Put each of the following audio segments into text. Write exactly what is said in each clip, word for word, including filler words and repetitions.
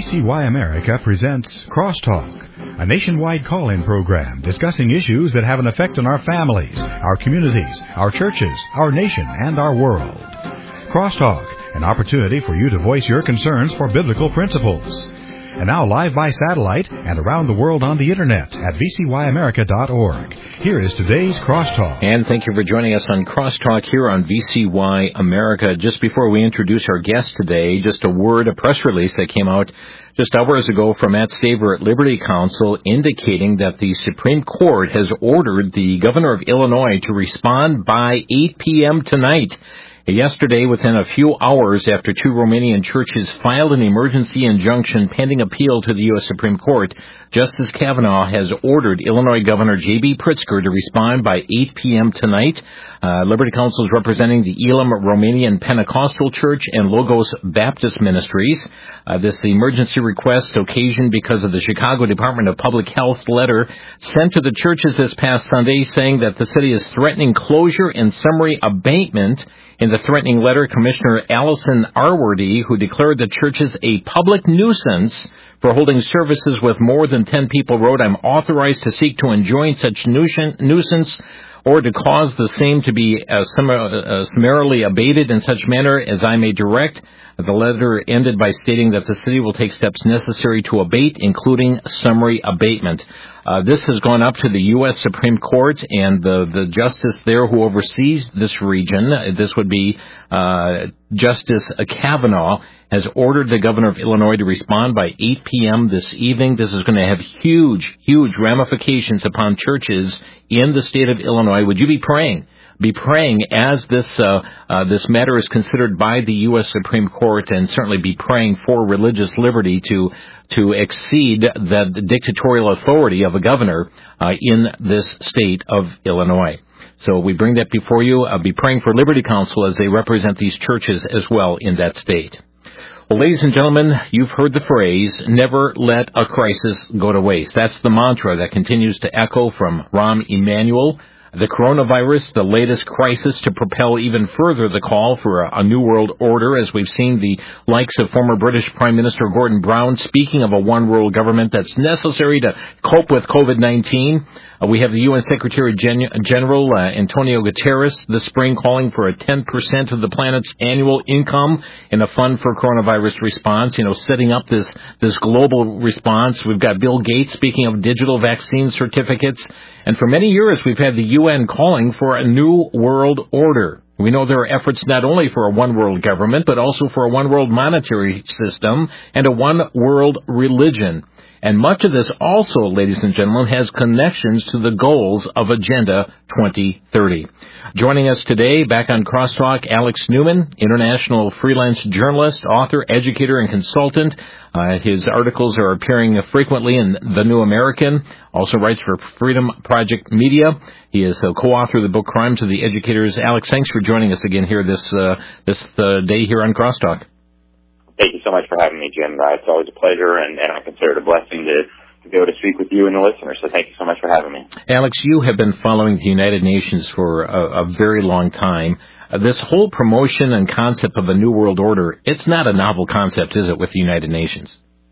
C Y America presents Crosstalk, a nationwide call-in program discussing issues that have an effect on our families, our communities, our churches, our nation, and our world. Crosstalk, an opportunity for you to voice your concerns for biblical principles. And now live by satellite and around the world on the Internet at v c y america dot org. Here is today's Crosstalk. And thank you for joining us on Crosstalk here on V C Y America. Just before we introduce our guest today, just a word, a press release that came out just hours ago from Matt Staver at Liberty Counsel indicating that the Supreme Court has ordered the governor of Illinois to respond by eight p.m. tonight. Yesterday, within a few hours after two Romanian churches filed an emergency injunction pending appeal to the U S. Supreme Court, Justice Kavanaugh has ordered Illinois Governor J B. Pritzker to respond by eight p.m. tonight. Uh, Liberty Counsel is representing the Elam Romanian Pentecostal Church and Logos Baptist Ministries. Uh, this emergency request occasioned because of the Chicago Department of Public Health letter sent to the churches this past Sunday saying that the city is threatening closure and summary abatement. In the threatening letter, Commissioner Allison Arwordy, who declared the churches a public nuisance for holding services with more than ten people, wrote, "I'm authorized to seek to enjoin such nuisance or to cause the same to be uh, summarily abated in such manner as I may direct." The letter ended by stating that the city will take steps necessary to abate, including summary abatement. Uh, this has gone up to the U S. Supreme Court, and the, the justice there who oversees this region, this would be uh, Justice Kavanaugh, has ordered the governor of Illinois to respond by eight p.m. this evening. This is going to have huge, huge ramifications upon churches in the state of Illinois. Would you be praying? Be praying as this uh, uh, this matter is considered by the U S. Supreme Court, and certainly be praying for religious liberty to to exceed the dictatorial authority of a governor uh, in this state of Illinois. So we bring that before you. Uh, be praying for Liberty Counsel as they represent these churches as well in that state. Well, ladies and gentlemen, you've heard the phrase, never let a crisis go to waste. That's the mantra that continues to echo from Rahm Emanuel. The coronavirus, the latest crisis to propel even further the call for a, a new world order, as we've seen the likes of former British Prime Minister Gordon Brown speaking of a one world government that's necessary to cope with COVID nineteen. Uh, we have the U N Secretary Gen- General uh, Antonio Guterres this spring calling for a ten percent of the planet's annual income in a fund for coronavirus response, you know, setting up this, this global response. We've got Bill Gates speaking of digital vaccine certificates. And for many years, we've had the U N calling for a new world order. We know there are efforts not only for a one-world government, but also for a one-world monetary system and a one-world religion. And much of this also, ladies and gentlemen, has connections to the goals of Agenda twenty thirty. Joining us today, back on Crosstalk, Alex Newman, international freelance journalist, author, educator, and consultant. Uh, his articles are appearing frequently in The New American, also writes for Freedom Project Media. He is a co-author of the book Crimes of the Educators. Alex, thanks for joining us again here this uh, this uh, day here on Crosstalk. Thank you so much for having me, Jim. Uh, it's always a pleasure, and, and I consider it a blessing to, to be able to speak with you and the listeners. So thank you so much for having me. Alex, you have been following the United Nations for a, a very long time. Uh, this whole promotion and concept of a new world order, it's not a novel concept, is it, with the United Nations?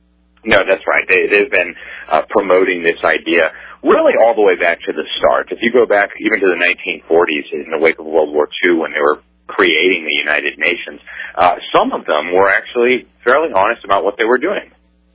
No, that's right. They, they've been uh, promoting this idea really all the way back to the start. If you go back even to the nineteen forties in the wake of World War Two when they were creating the United Nations, uh, some of them were actually fairly honest about what they were doing.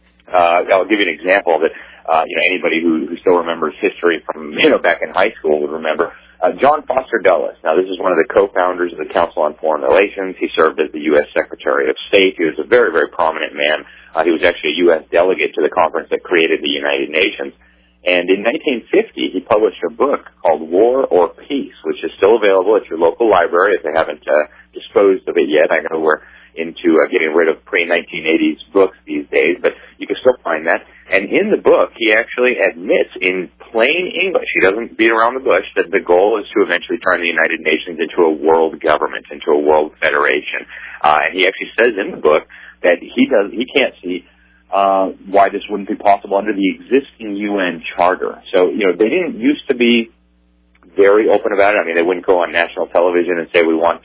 Uh, I'll give you an example that, uh, you know, anybody who, who still remembers history from, you know, back in high school would remember. Uh, John Foster Dulles. Now, this is one of the co-founders of the Council on Foreign Relations. He served as the U S. Secretary of State. He was a very, very prominent man. Uh, he was actually a U S delegate to the conference that created the United Nations. And in nineteen fifty, he published a book called War or Peace, which is still available at your local library if they haven't uh, disposed of it yet. I know we're into uh, getting rid of pre nineteen eighties books these days, but you can still find that. And in the book, he actually admits in plain English, he doesn't beat around the bush, that the goal is to eventually turn the United Nations into a world government, into a world federation. Uh, and he actually says in the book that he does he can't see Uh, why this wouldn't be possible under the existing U N charter. So, you know, they didn't used to be very open about it. I mean, they wouldn't go on national television and say we want uh,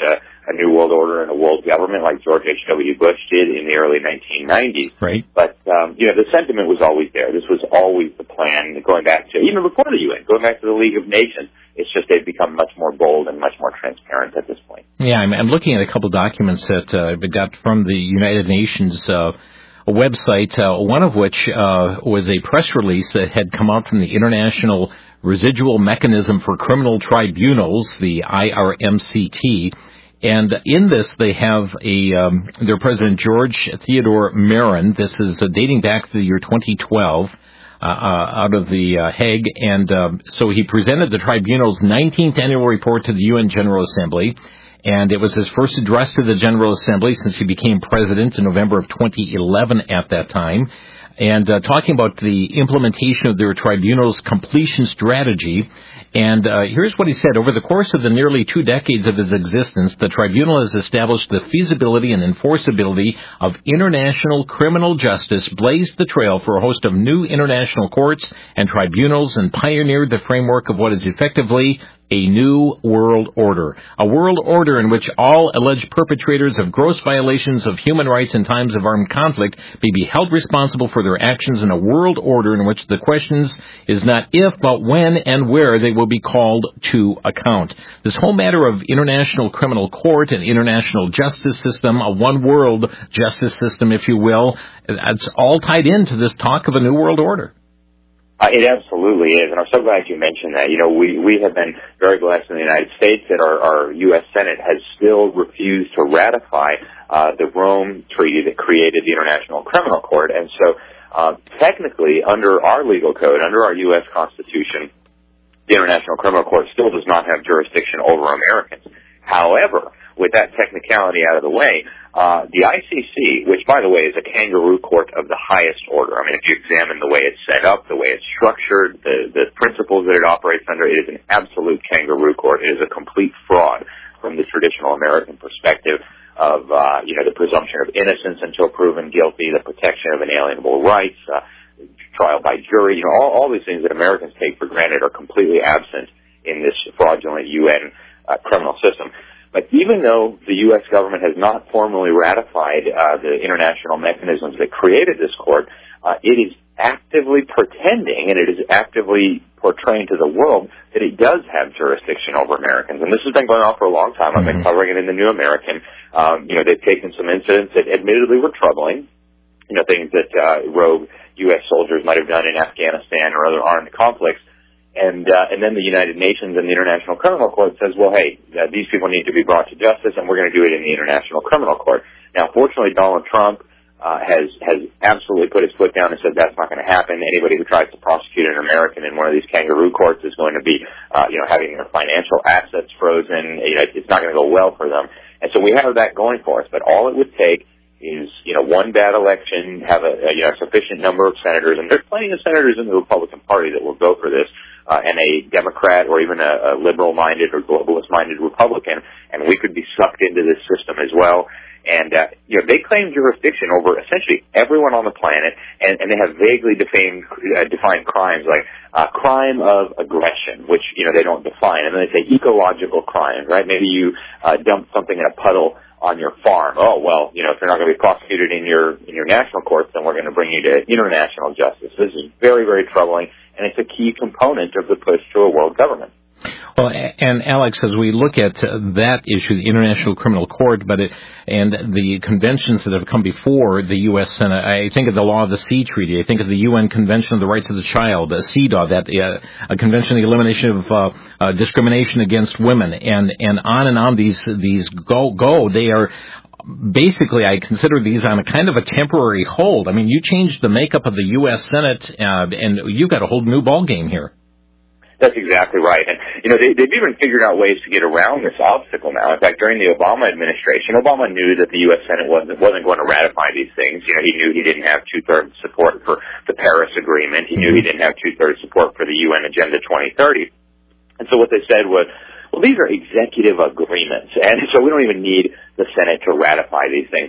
a new world order and a world government like George H W. Bush did in the early nineteen nineties. Right. But, um, you know, the sentiment was always there. This was always the plan going back to, even before the U N, going back to the League of Nations. It's just they've become much more bold and much more transparent at this point. Yeah, I'm, I'm looking at a couple documents that uh, I got from the United Nations uh, website, uh, one of which uh, was a press release that had come out from the International Residual Mechanism for Criminal Tribunals, the I R M C T. And in this, they have a um, their president, George Theodore Meron. This is uh, dating back to the year twenty twelve. Uh, uh, out of the uh, Hague, and uh, so he presented the tribunal's nineteenth annual report to the U N General Assembly, and it was his first address to the General Assembly since he became president in November of twenty eleven at that time, and uh, talking about the implementation of their tribunal's completion strategy. And uh, here's what he said. Over the course of the nearly two decades of his existence, the tribunal has established the feasibility and enforceability of international criminal justice, blazed the trail for a host of new international courts and tribunals, and pioneered the framework of what is effectively a new world order. A world order in which all alleged perpetrators of gross violations of human rights in times of armed conflict may be held responsible for their actions, in a world order in which the questions is not if, but when and where they will be called to account. This whole matter of international criminal court and international justice system, a one world justice system, if you will, it's all tied into this talk of a new world order. Uh, it absolutely is, and I'm so glad you mentioned that. You know, we, we have been very blessed in the United States that our, our U S Senate has still refused to ratify uh, the Rome Treaty that created the International Criminal Court. And so, uh, technically, under our legal code, under our U S Constitution, the International Criminal Court still does not have jurisdiction over Americans. However, with that technicality out of the way, uh, the I C C, which, by the way, is a kangaroo court of the highest order. I mean, if you examine the way it's set up, the way it's structured, the, the principles that it operates under, it is an absolute kangaroo court. It is a complete fraud from the traditional American perspective of, uh, you know, the presumption of innocence until proven guilty, the protection of inalienable rights, uh, trial by jury. You know, all, all these things that Americans take for granted are completely absent in this fraudulent U N uh, criminal system. But even though the U S government has not formally ratified uh, the international mechanisms that created this court, uh, it is actively pretending and it is actively portraying to the world that it does have jurisdiction over Americans. And this has been going on for a long time. I've been covering it in the New American. Um, you know, they've taken some incidents that admittedly were troubling, you know, things that uh, rogue U S soldiers might have done in Afghanistan or other armed conflicts. And uh, and then the United Nations and the International Criminal Court says, well, hey, uh, these people need to be brought to justice, and we're going to do it in the International Criminal Court. Now, fortunately, Donald Trump uh, has has absolutely put his foot down and said that's not going to happen. Anybody who tries to prosecute an American in one of these kangaroo courts is going to be, uh, you know, having their financial assets frozen. You know, it's not going to go well for them. And so we have that going for us. But all it would take is, you know, one bad election, have a, a you know, sufficient number of senators, and there's plenty of senators in the Republican Party that will go for this. Uh, and a Democrat or even a, a liberal-minded or globalist-minded Republican, and we could be sucked into this system as well. And, uh, you know, they claim jurisdiction over essentially everyone on the planet, and, and they have vaguely defined, uh, defined crimes like uh, crime of aggression, which, you know, they don't define. And then they say ecological crimes, right? Maybe you uh, dump something in a puddle on your farm. Oh, well, you know, if you're not going to be prosecuted in your in your national courts, then we're going to bring you to international justice. This is very, very troubling, and it's a key component of the push to a world government. Well, and Alex, as we look at that issue, the International Criminal Court, but it, and the conventions that have come before the U S Senate, I think of the Law of the Sea Treaty. I think of the U N Convention of the Rights of the Child, uh, C E D A W, that uh, a convention on the elimination of uh, uh, discrimination against women, and and on and on. These these go go. They are. Basically, I consider these on a kind of a temporary hold. I mean, you changed the makeup of the U S Senate, uh, and you've got a whole new ballgame here. That's exactly right. And, you know, they, they've even figured out ways to get around this obstacle now. In fact, during the Obama administration, Obama knew that the U S Senate wasn't, wasn't going to ratify these things. You know, he knew he didn't have two-thirds support for the Paris Agreement. He knew he didn't have two-thirds support for the U N Agenda twenty thirty. And so what they said was, well, these are executive agreements, and so we don't even need the Senate to ratify these things.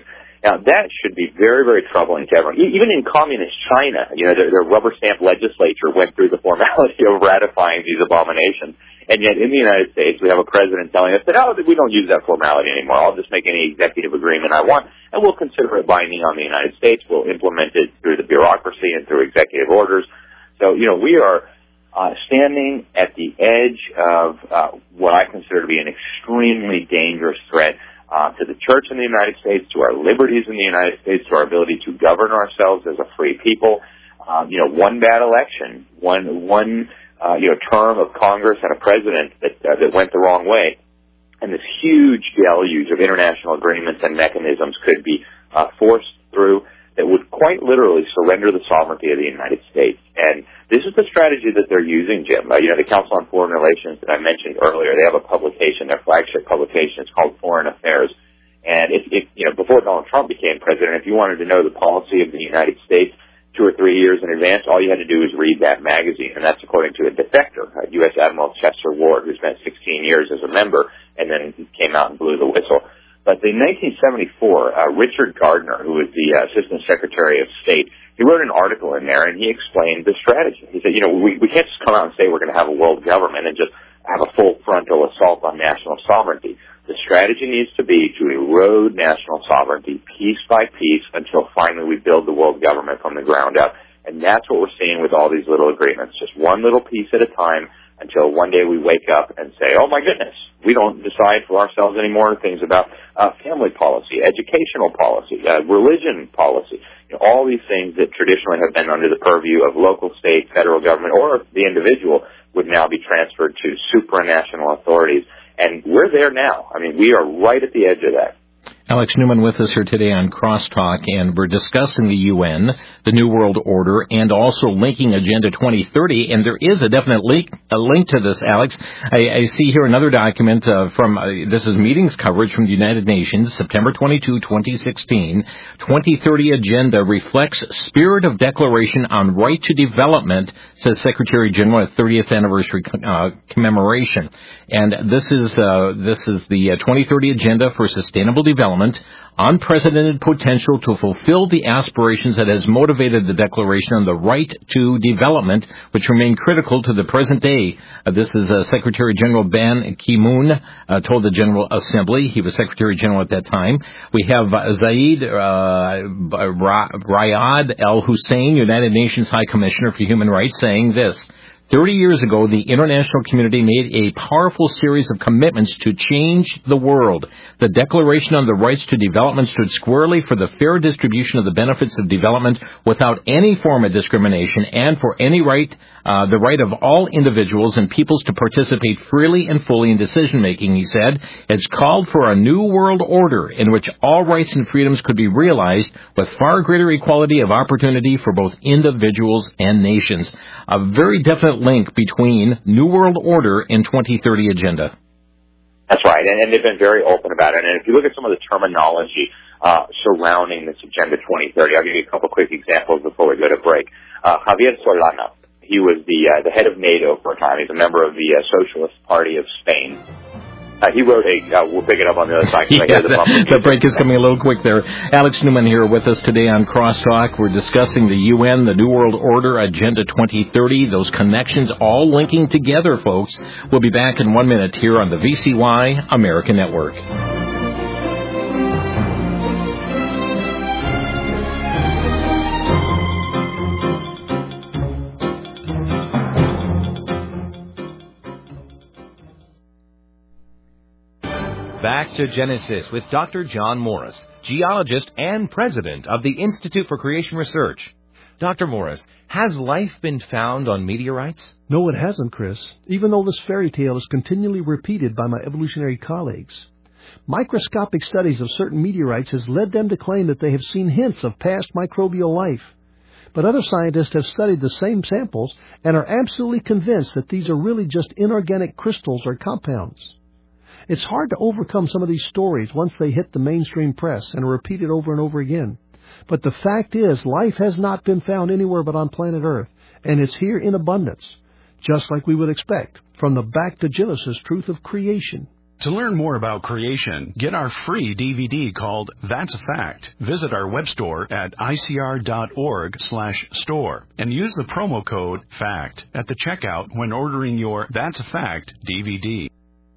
Now, that should be very, very troubling to everyone. Even in communist China, you know, their, their rubber stamp legislature went through the formality of ratifying these abominations. And yet in the United States, we have a president telling us that, oh, we don't use that formality anymore. I'll just make any executive agreement I want, and we'll consider it binding on the United States. We'll implement it through the bureaucracy and through executive orders. So, you know, we are uh, standing at the edge of uh, what I consider to be an extremely dangerous threat Uh, to the church in the United States, to our liberties in the United States, to our ability to govern ourselves as a free people. Um, you know, one bad election, one one uh, you know term of Congress and a president that uh, that went the wrong way, and this huge deluge of international agreements and mechanisms could be uh, forced through that would quite literally surrender the sovereignty of the United States. And this is the strategy that they're using, Jim. Uh, you know, the Council on Foreign Relations that I mentioned earlier, they have a publication, their flagship publication. It's called Foreign Affairs. And if, if you know, before Donald Trump became president, if you wanted to know the policy of the United States two or three years in advance, all you had to do was read that magazine. And that's according to a defector, uh, U S Admiral Chester Ward, who spent sixteen years as a member and then came out and blew the whistle. But in nineteen seventy-four, uh, Richard Gardner, who was the uh, Assistant Secretary of State, he wrote an article in there, and he explained the strategy. He said, you know, we, we can't just come out and say we're going to have a world government and just have a full frontal assault on national sovereignty. The strategy needs to be to erode national sovereignty piece by piece until finally we build the world government from the ground up. And that's what we're seeing with all these little agreements, just one little piece at a time, until one day we wake up and say, oh, my goodness, we don't decide for ourselves anymore things about uh, family policy, educational policy, uh, religion policy, you know, all these things that traditionally have been under the purview of local, state, federal government, or the individual would now be transferred to supranational authorities. And we're there now. I mean, we are right at the edge of that. Alex Newman with us here today on Crosstalk, and we're discussing the U N, the New World Order, and also linking Agenda twenty thirty. And there is a definite link, a link to this, Alex. I, I see here another document uh, from, uh, this is meetings coverage from the United Nations, September twenty-second, twenty sixteen. twenty thirty Agenda reflects spirit of declaration on right to development, says Secretary General at thirtieth anniversary uh, commemoration. And this is uh, this is the uh, twenty thirty Agenda for Sustainable Development, unprecedented potential to fulfill the aspirations that has motivated the Declaration on the Right to Development, which remain critical to the present day. Uh, this is uh, Secretary General Ban Ki-moon uh, told the General Assembly. He was Secretary General at that time. We have uh, Zaid uh, Riyad Al Hussein, United Nations High Commissioner for Human Rights, saying this: Thirty years ago, the international community made a powerful series of commitments to change the world. The Declaration on the Rights to Development stood squarely for the fair distribution of the benefits of development without any form of discrimination, and for any right, uh, the right of all individuals and peoples to participate freely and fully in decision-making, he said. It's called for a new world order in which all rights and freedoms could be realized with far greater equality of opportunity for both individuals and nations. A very definite link between New World Order and twenty thirty Agenda. That's right, and, and they've been very open about it. And if you look at some of the terminology uh, surrounding this Agenda twenty thirty, I'll give you a couple quick examples before we go to break. Uh, Javier Solana, he was the uh, the head of NATO for a time. He's a member of the uh, Socialist Party of Spain. Uh, he wrote a, uh, we'll pick it up on the other side. Yeah, the, the break is coming a little quick there. Alex Newman here with us today on Crosstalk. We're discussing the U N, the New World Order, Agenda twenty thirty, those connections all linking together, folks. We'll be back in one minute here on the V C Y America Network. Back to Genesis with Doctor John Morris, geologist and president of the Institute for Creation Research. Doctor Morris, has life been found on meteorites? No, it hasn't, Chris, even though this fairy tale is continually repeated by my evolutionary colleagues. Microscopic studies of certain meteorites has led them to claim that they have seen hints of past microbial life. But other scientists have studied the same samples and are absolutely convinced that these are really just inorganic crystals or compounds. It's hard to overcome some of these stories once they hit the mainstream press and are repeated over and over again. But the fact is, life has not been found anywhere but on planet Earth, and it's here in abundance, just like we would expect from the back to Genesis truth of creation. To learn more about creation, get our free D V D called That's a Fact. Visit our web store at I C R dot org slash store and use the promo code FACT at the checkout when ordering your That's a Fact D V D.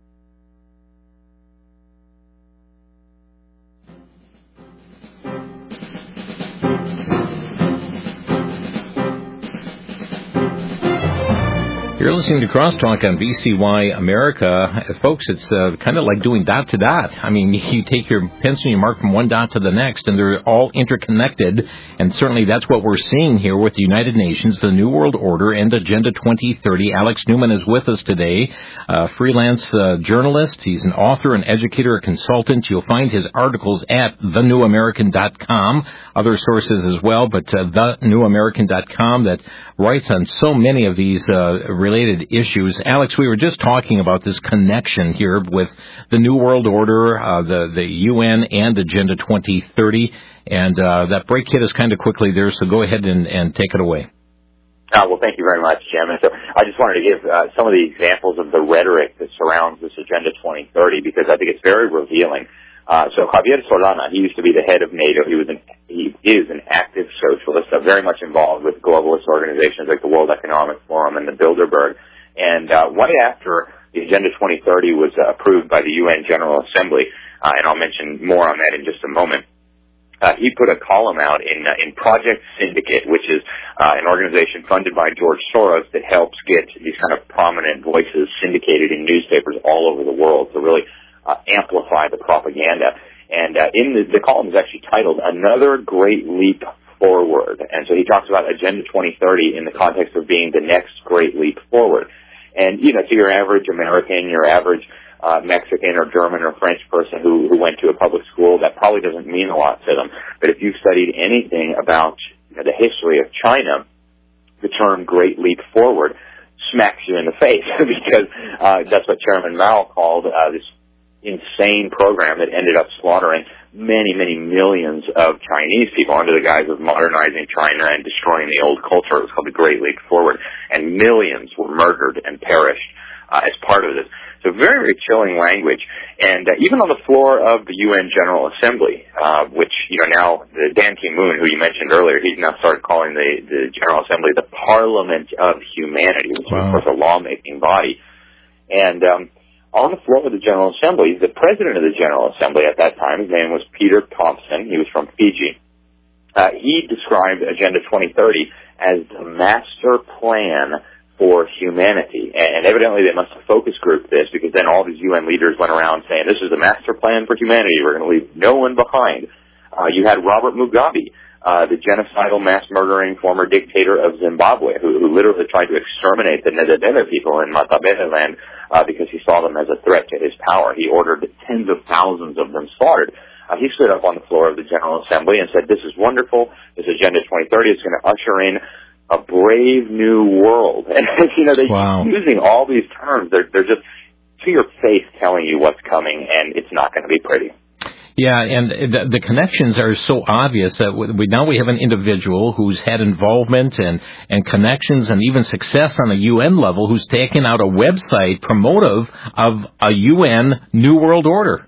You're listening to Crosstalk on V C Y America. Uh, folks, it's uh, kind of like doing dot to dot. I mean, you take your pencil and you mark from one dot to the next, and they're all interconnected. And certainly that's what we're seeing here with the United Nations, the New World Order, and Agenda twenty thirty. Alex Newman is with us today, a freelance uh, journalist. He's an author, an educator, a consultant. You'll find his articles at the new american dot com, other sources as well, but uh, the new american dot com that writes on so many of these uh, related issues. Alex, we were just talking about this connection here with the New World Order, uh, the, the U N, and Agenda twenty thirty, and uh, that break hit us kind of quickly there, so go ahead and, and take it away. Uh, well, thank you very much, Jim. And so I just wanted to give uh, some of the examples of the rhetoric that surrounds this Agenda twenty thirty, because I think it's very revealing. Uh, so Javier Solana, he used to be the head of NATO. He was an, he is an active socialist, uh, very much involved with globalist organizations like the World Economic Forum and the Bilderberg. And uh, right after the Agenda twenty thirty was uh, approved by the U N General Assembly, uh, and I'll mention more on that in just a moment, uh, he put a column out in uh, in Project Syndicate, which is uh, an organization funded by George Soros that helps get these kind of prominent voices syndicated in newspapers all over the world to really Uh, amplify the propaganda. And uh, in the, the column is actually titled Another Great Leap Forward. And so he talks about Agenda twenty thirty in the context of being the next great leap forward. And, you know, to your average American, your average uh, Mexican or German or French person who, who went to a public school, that probably doesn't mean a lot to them. But if you've studied anything about, you know, the history of China, the term Great Leap Forward smacks you in the face because uh, that's what Chairman Mao called uh, this insane program that ended up slaughtering many, many millions of Chinese people under the guise of modernizing China and destroying the old culture. It was called the Great Leap Forward, and millions were murdered and perished uh, as part of this. So very, very chilling language. And uh, even on the floor of the U N General Assembly, uh, which, you know, now the Dan Ki-moon, who you mentioned earlier, he's now started calling the, the General Assembly the Parliament of Humanity, which wow. is, of course, a lawmaking body. And um on the floor of the General Assembly, the president of the General Assembly at that time, his name was Peter Thompson, he was from Fiji, uh, he described Agenda twenty thirty as the master plan for humanity. And evidently they must have focus grouped this, because then all these U N leaders went around saying, this is the master plan for humanity, we're going to leave no one behind. Uh, you had Robert Mugabe, Uh, the genocidal, mass-murdering former dictator of Zimbabwe, who, who literally tried to exterminate the Ndebele people in Matabele land uh, because he saw them as a threat to his power. He ordered tens of thousands of them slaughtered. Uh, he stood up on the floor of the General Assembly and said, this is wonderful. This Agenda twenty thirty is going to usher in a brave new world. And, you know, they're wow. using all these terms. They're, they're just to your face telling you what's coming, and it's not going to be pretty. Yeah, and the, the connections are so obvious that we, now we have an individual who's had involvement and, and connections and even success on a U N level who's taken out a website promotive of a U N New World Order.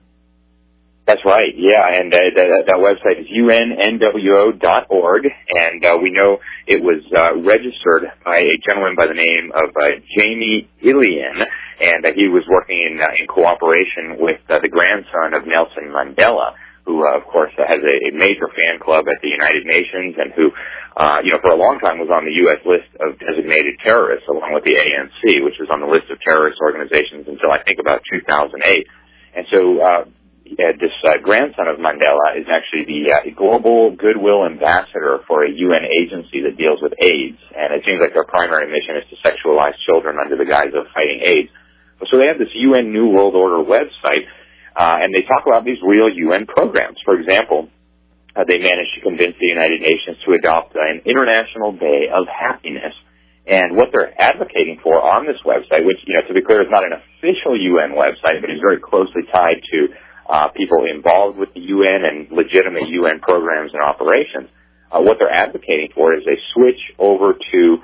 That's right, yeah, and uh, that, that website is U N N W O dot org, and uh, we know it was uh, registered by a gentleman by the name of uh, Jamie Ilian, and uh, he was working in, uh, in cooperation with uh, the grandson of Nelson Mandela, who, uh, of course, uh, has a, a major fan club at the United Nations, and who, uh, you know, for a long time was on the U S list of designated terrorists, along with the A N C, which was on the list of terrorist organizations until I think about two thousand eight. And so uh, uh, this uh, grandson of Mandela is actually the uh, global goodwill ambassador for a U N agency that deals with AIDS, and it seems like their primary mission is to sexualize children under the guise of fighting AIDS. So they have this U N New World Order website, uh, and they talk about these real U N programs. For example, uh, they managed to convince the United Nations to adopt an International Day of Happiness. And what they're advocating for on this website, which, you know, to be clear, is not an official U N website, but is very closely tied to uh, people involved with the U N and legitimate U N programs and operations, uh, what they're advocating for is a switch over to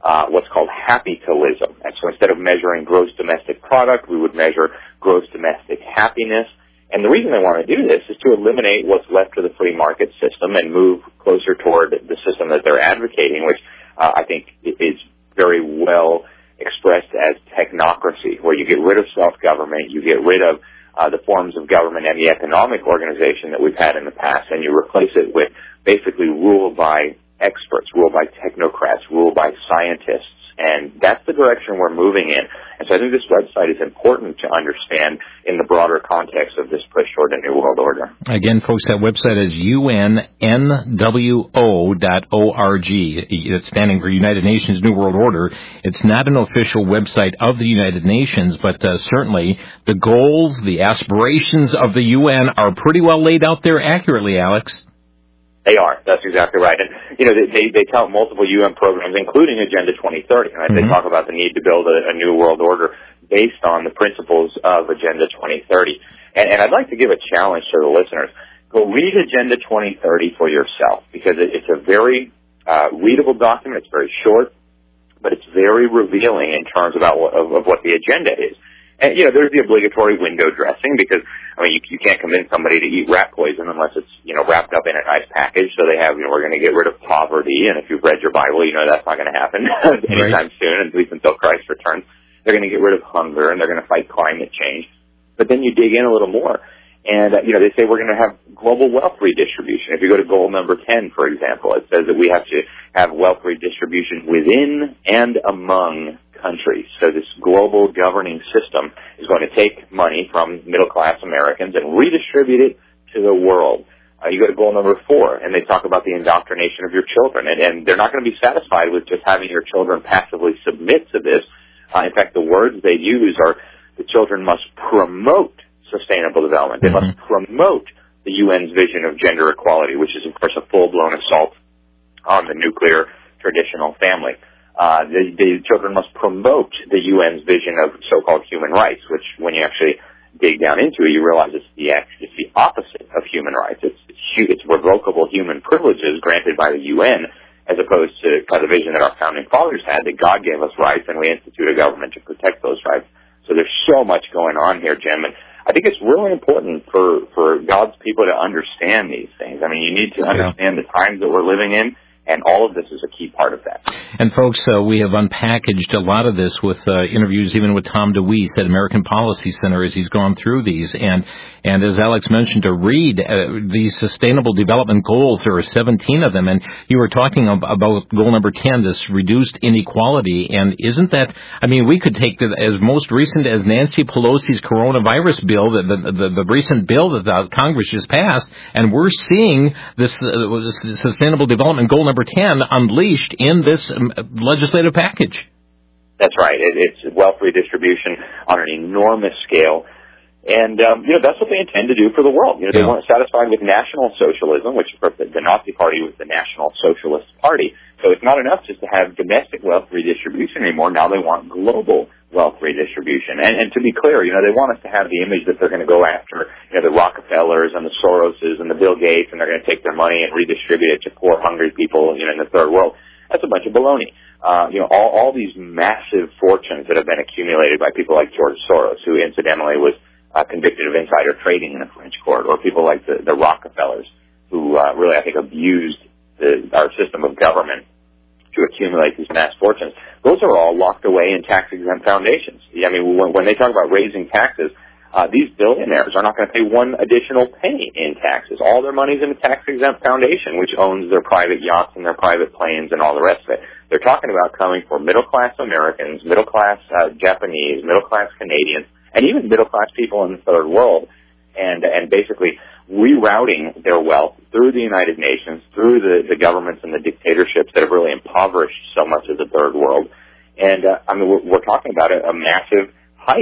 uh, what's called happy-talism. And so instead of measuring gross domestic product, we would measure gross domestic happiness. And the reason they want to do this is to eliminate what's left of the free market system and move closer toward the system that they're advocating, which uh, I think is very well expressed as technocracy, where you get rid of self-government, you get rid of uh, the forms of government and the economic organization that we've had in the past, and you replace it with basically rule by experts, rule by technocrats, rule by scientists. And that's the direction we're moving in. And so I think this website is important to understand in the broader context of this push toward a new world order. Again, folks, that website is U N N W O dot org. It's standing for United Nations New World Order. It's not an official website of the United Nations, but uh, certainly the goals, the aspirations of the U N are pretty well laid out there accurately, Alex. They are. That's exactly right. And, you know, they, they tout multiple U N programs, including Agenda twenty thirty. Right? Mm-hmm. They talk about the need to build a, a new world order based on the principles of Agenda twenty thirty. And, and I'd like to give a challenge to the listeners. Go read Agenda twenty thirty for yourself, because it, it's a very uh, readable document. It's very short, but it's very revealing in terms about what, of, of what the agenda is. And, you know, there's the obligatory window dressing, because, I mean, you, you can't convince somebody to eat rat poison unless it's, you know, wrapped up in a nice package. So they have, you know, we're going to get rid of poverty. And if you've read your Bible, you know that's not going to happen anytime right. soon, at least until Christ returns. They're going to get rid of hunger, and they're going to fight climate change. But then you dig in a little more. And, uh, you know, they say we're going to have global wealth redistribution. If you go to goal number ten, for example, it says that we have to have wealth redistribution within and among countries. So this global governing system is going to take money from middle-class Americans and redistribute it to the world. Uh, you go to goal number four, and they talk about the indoctrination of your children. And, and they're not going to be satisfied with just having your children passively submit to this. Uh, in fact, the words they use are the children must promote sustainable development. They mm-hmm. must promote the U N's vision of gender equality, which is, of course, a full-blown assault on the nuclear traditional family. Uh, the, the children must promote the U N's vision of so-called human rights, which when you actually dig down into it, you realize it's the, it's the opposite of human rights. It's, it's, it's revocable human privileges granted by the U N, as opposed to kind of the vision that our founding fathers had, that God gave us rights and we institute a government to protect those rights. So there's so much going on here, Jim, and I think it's really important for, for God's people to understand these things. I mean, you need to understand yeah. the times that we're living in, and all of this is a key part of that. And, folks, uh, we have unpackaged a lot of this with uh, interviews even with Tom DeWeese at American Policy Center as he's gone through these. And, and as Alex mentioned, to read uh, these Sustainable Development Goals, there are seventeen of them. And you were talking ab- about goal number ten, this reduced inequality. And isn't that, I mean, we could take the, as most recent as Nancy Pelosi's coronavirus bill, the, the, the, the recent bill that the Congress just passed, and we're seeing this, uh, this Sustainable Development Goal number ten unleashed in this um, legislative package. That's right. It, it's wealth redistribution on an enormous scale. And, um, you know, that's what they intend to do for the world. You know, they yeah. weren't satisfied with national socialism, which, of course, the, the Nazi Party was the National Socialist Party. So it's not enough just to have domestic wealth redistribution anymore. Now they want global wealth redistribution. And, and to be clear, you know, they want us to have the image that they're going to go after, you know, the Rockefellers and the Soroses and the Bill Gates, and they're going to take their money and redistribute it to poor, hungry people, you know, in the third world. That's a bunch of baloney. Uh, you know, all, all these massive fortunes that have been accumulated by people like George Soros, who incidentally was uh, convicted of insider trading in a French court, or people like the, the Rockefellers, who uh, really, I think, abused the, our system of government to accumulate these mass fortunes. Those are all locked away in tax-exempt foundations. I mean, when, when they talk about raising taxes, uh, these billionaires are not going to pay one additional penny in taxes. All their money's in a tax-exempt foundation, which owns their private yachts and their private planes and all the rest of it. They're talking about coming for middle-class Americans, middle-class uh, Japanese, middle-class Canadians, and even middle-class people in the third world, and and basically rerouting their wealth through the United Nations, through the, the governments and the dictatorships that have really impoverished so much of the third world. And, uh, I mean, we're, we're talking about a, a massive heist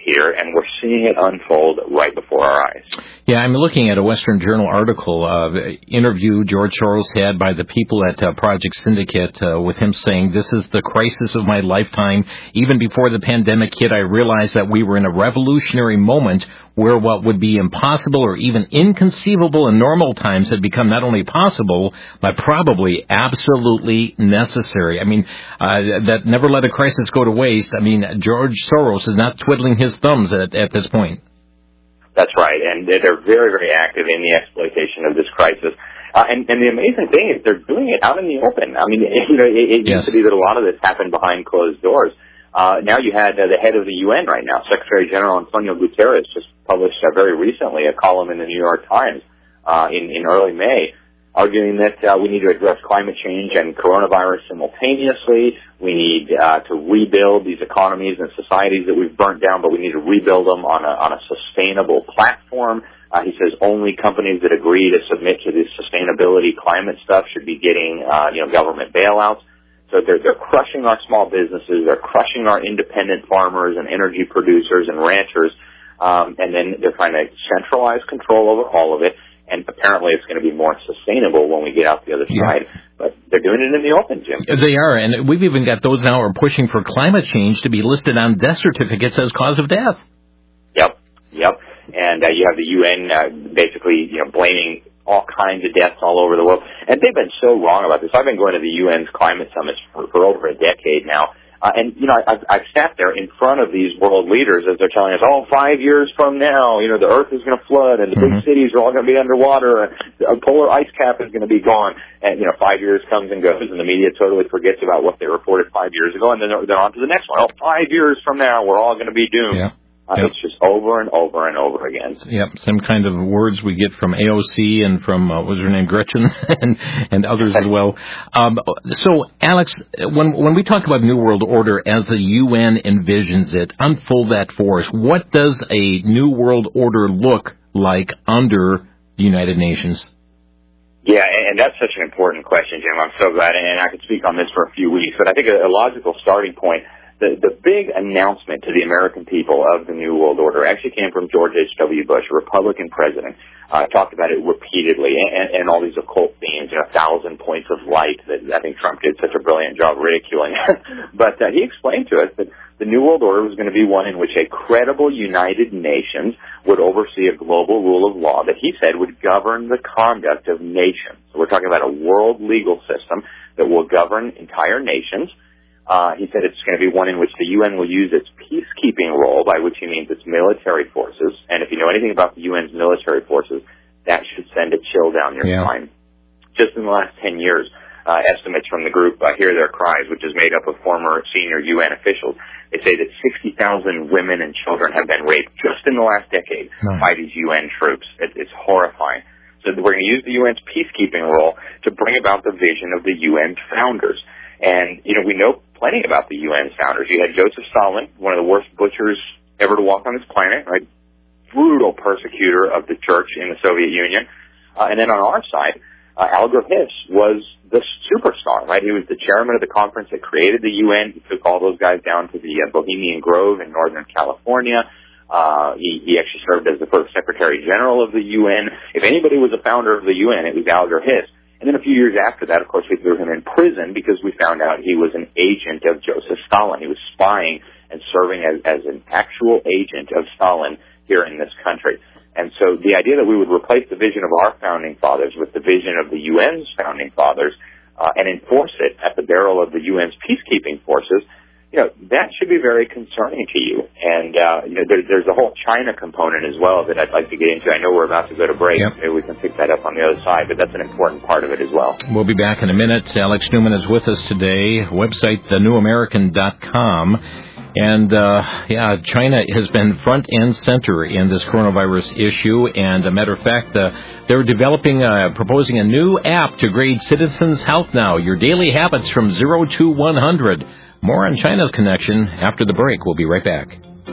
here, and we're seeing it unfold right before our eyes. Yeah, I'm looking at a Western Journal article, uh, interview George Soros had by the people at uh, Project Syndicate, uh, with him saying, "This is the crisis of my lifetime. Even before the pandemic hit, I realized that we were in a revolutionary moment where what would be impossible or even inconceivable in normal times had become not only possible, but probably absolutely necessary." I mean, uh, that never let a crisis go to waste. I mean, George Soros is not twiddling his thumbs at, at this point. That's right, and they're very, very active in the exploitation of this crisis. Uh, and, and the amazing thing is they're doing it out in the open. I mean, it, you know, it, it yes. used to be that a lot of this happened behind closed doors. Uh, now you had uh, the head of the U N right now, Secretary General Antonio Guterres, just published uh, very recently a column in the New York Times uh, in, in early May, arguing that uh, we need to address climate change and coronavirus simultaneously. We need uh, to rebuild these economies and societies that we've burnt down, but we need to rebuild them on a, on a sustainable platform. Uh, he says only companies that agree to submit to this sustainability climate stuff should be getting, uh, you know, government bailouts. So they're, they're crushing our small businesses. They're crushing our independent farmers and energy producers and ranchers. Um, and then they're trying to centralize control over all of it. And apparently it's going to be more sustainable when we get out the other side. Yeah. But they're doing it in the open, Jim. They are, and we've even got those now who are pushing for climate change to be listed on death certificates as cause of death. Yep, yep. And uh, you have the U N uh, basically, you know, blaming all kinds of deaths all over the world. And they've been so wrong about this. I've been going to the U N's climate summits for, for over a decade now. Uh, and, you know, I've, I've sat there in front of these world leaders as they're telling us, oh, five years from now, you know, the earth is going to flood and the mm-hmm. big cities are all going to be underwater and a polar ice cap is going to be gone. And, you know, five years comes and goes and the media totally forgets about what they reported five years ago. And then they're, they're on to the next one. Oh, five years from now, we're all going to be doomed. Yeah. Uh, yep. It's just over and over and over again. Yep, some kind of words we get from A O C and from, uh, what was her name, Gretchen, and, and others as well. Um, so, Alex, when when we talk about New World Order as the U N envisions it, unfold that for us. What does a New World Order look like under the United Nations? Yeah, and that's such an important question, Jim. I'm so glad, and I could speak on this for a few weeks, but I think a logical starting point, The, the big announcement to the American people of the New World Order actually came from George H W Bush, a Republican president. Uh, talked about it repeatedly, and, and all these occult themes, you know, a thousand points of light that I think Trump did such a brilliant job ridiculing. But uh, he explained to us that the New World Order was going to be one in which a credible United Nations would oversee a global rule of law that he said would govern the conduct of nations. So we're talking about a world legal system that will govern entire nations. Uh, he said it's going to be one in which the U N will use its peacekeeping role, by which he means its military forces. And if you know anything about the U N's military forces, that should send a chill down your yeah. spine. Just in the last ten years, uh, estimates from the group uh, Hear Their Cries, which is made up of former senior U N officials, they say that sixty thousand women and children have been raped just in the last decade nice. by these U N troops. It, it's horrifying. So we're going to use the U N's peacekeeping role to bring about the vision of the U N's founders. And, you know, we know plenty about the U N's founders. You had Joseph Stalin, one of the worst butchers ever to walk on this planet, right? Brutal persecutor of the church in the Soviet Union. Uh, and then on our side, uh, Alger Hiss was the superstar, right? He was the chairman of the conference that created the U N. He took all those guys down to the uh, Bohemian Grove in Northern California. Uh, he, he actually served as the first Secretary General of the U N. If anybody was a founder of the U N, it was Alger Hiss. And then a few years after that, of course, we threw him in prison because we found out he was an agent of Joseph Stalin. He was spying and serving as, as an actual agent of Stalin here in this country. And so the idea that we would replace the vision of our founding fathers with the vision of the U N's founding fathers uh, and enforce it at the barrel of the U N's peacekeeping forces, you know, that should be very concerning to you. And, uh, you know, there, there's a whole China component as well that I'd like to get into. I know we're about to go to break. Yep. Maybe we can pick that up on the other side, but that's an important part of it as well. We'll be back in a minute. Alex Newman is with us today. Website, the new american dot com. And, uh, yeah, China has been front and center in this coronavirus issue. And, a matter of fact, uh, they're developing, uh, proposing a new app to grade citizens' health now. Your daily habits from zero to one hundred. More on China's connection after the break. We'll be right back.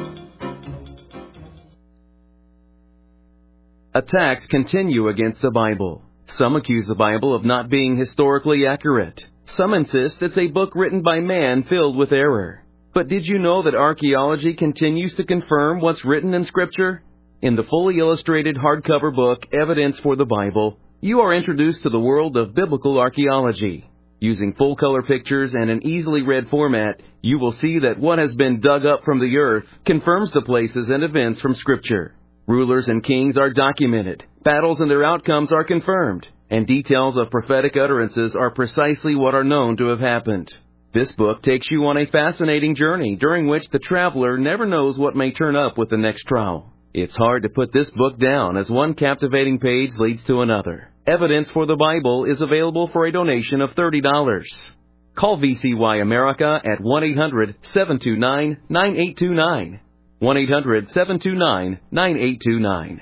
Attacks continue against the Bible. Some accuse the Bible of not being historically accurate. Some insist it's a book written by man filled with error. But did you know that archaeology continues to confirm what's written in Scripture? In the fully illustrated hardcover book, Evidence for the Bible, you are introduced to the world of biblical archaeology. Using full-color pictures and an easily read format, you will see that what has been dug up from the earth confirms the places and events from Scripture. Rulers and kings are documented, battles and their outcomes are confirmed, and details of prophetic utterances are precisely what are known to have happened. This book takes you on a fascinating journey during which the traveler never knows what may turn up with the next trial. It's hard to put this book down as one captivating page leads to another. Evidence for the Bible is available for a donation of thirty dollars. Call V C Y America at one eight hundred, seven two nine, nine eight two nine. one eight hundred, seven two nine, nine eight two nine.